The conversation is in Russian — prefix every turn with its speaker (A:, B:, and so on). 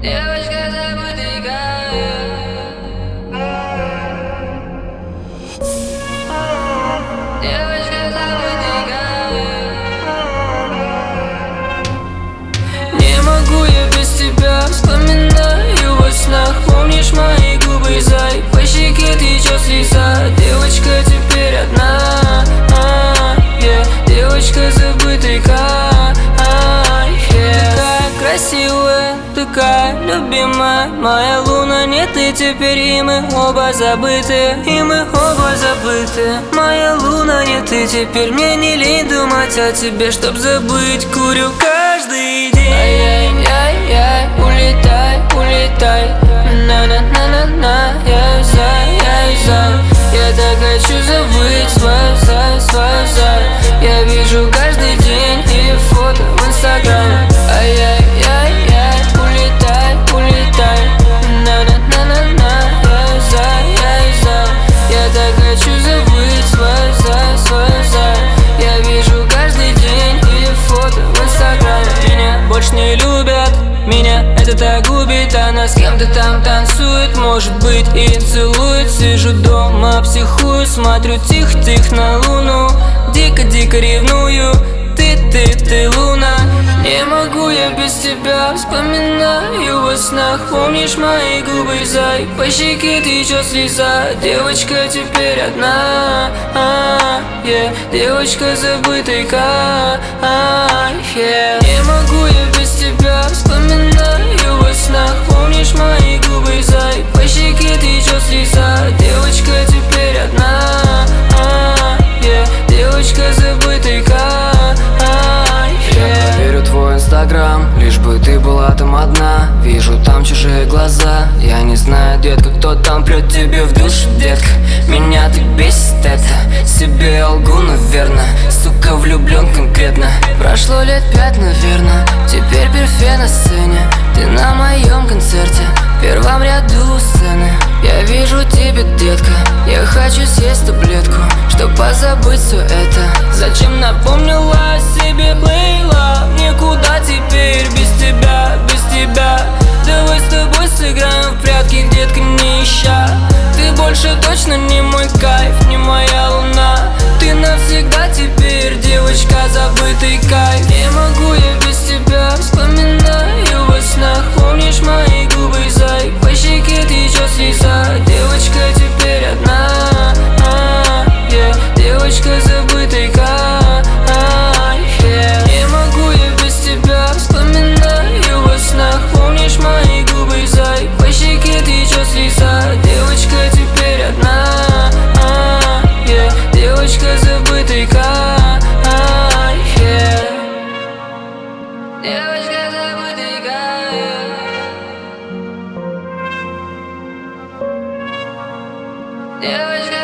A: Девочка забытая. Девочка забытая. Не могу я без тебя, вспоминаю во снах. Помнишь мои губы, зай, по щеке течет слеза. Девочка теперь одна, девочка забытая. Такая красивая, такая любимая, моя луна, нет и теперь, и мы оба забыты, и мы оба забыты. Моя луна, нет и теперь, мне не лень думать о тебе, чтоб забыть, курю каждый день. Ай-яй-яй-яй, улетай, улетай, на-на-на-на-на, я за. Я так хочу забыть свою зай. Я вижу каждый день и фото в инстаграме. Ай-яй-яй-яй, улетай, улетай, на-на-на-на-на, я за. Я так хочу забыть свою зай. Я вижу каждый день и фото в инстаграме. Меня больше не любят, меня это так губит. Она с кем-то там танцует, может быть, и целует. Сижу дома, психую, смотрю тихо-тихо на луну. Дико-дико ревную, ты луна. Не могу я без тебя, вспоминаю во снах. Помнишь мои губы, зай, по щеке течет слеза. Девочка теперь одна, девочка забытая. Не могу я без тебя, вспоминаю во снах. Помнишь мои губы, зай, по щеке течет слеза. Девочка теперь одна, девочка забытая.
B: Я проверю твой инстаграм, лишь бы ты была там одна. Вижу там чужие глаза, я не знаю, детка, кто там прет тебе в душу, детка. Меня так бесит это, себе я лгу, наверно. Сука, влюблен конкретно. Прошло лет 5, наверно, теперь перфе на сцене. Ты на моем концерте, в первом ряду сцены. Я вижу тебя, детка, я хочу съесть таблетку, чтоб позабыть все это. Зачем напомнила о себе, Лейла? Никуда теперь без тебя, без тебя. Давай с тобой сыграем в прятки, детка, не ища. Ты больше точно не мой кайф, не моя луна. Ты навсегда теперь, девочка, забытый кайф. Не могу я без тебя, вспоминаю во снах. Помнишь мои губы, зай, по щеке течет слеза. Девочка теперь одна, девочка забытая. Не могу я без тебя, вспоминаю во снах. Помнишь мои губы, зай, по щеке течет слеза. Девочка теперь одна, девочка забытая. Девочка забытая. Девочка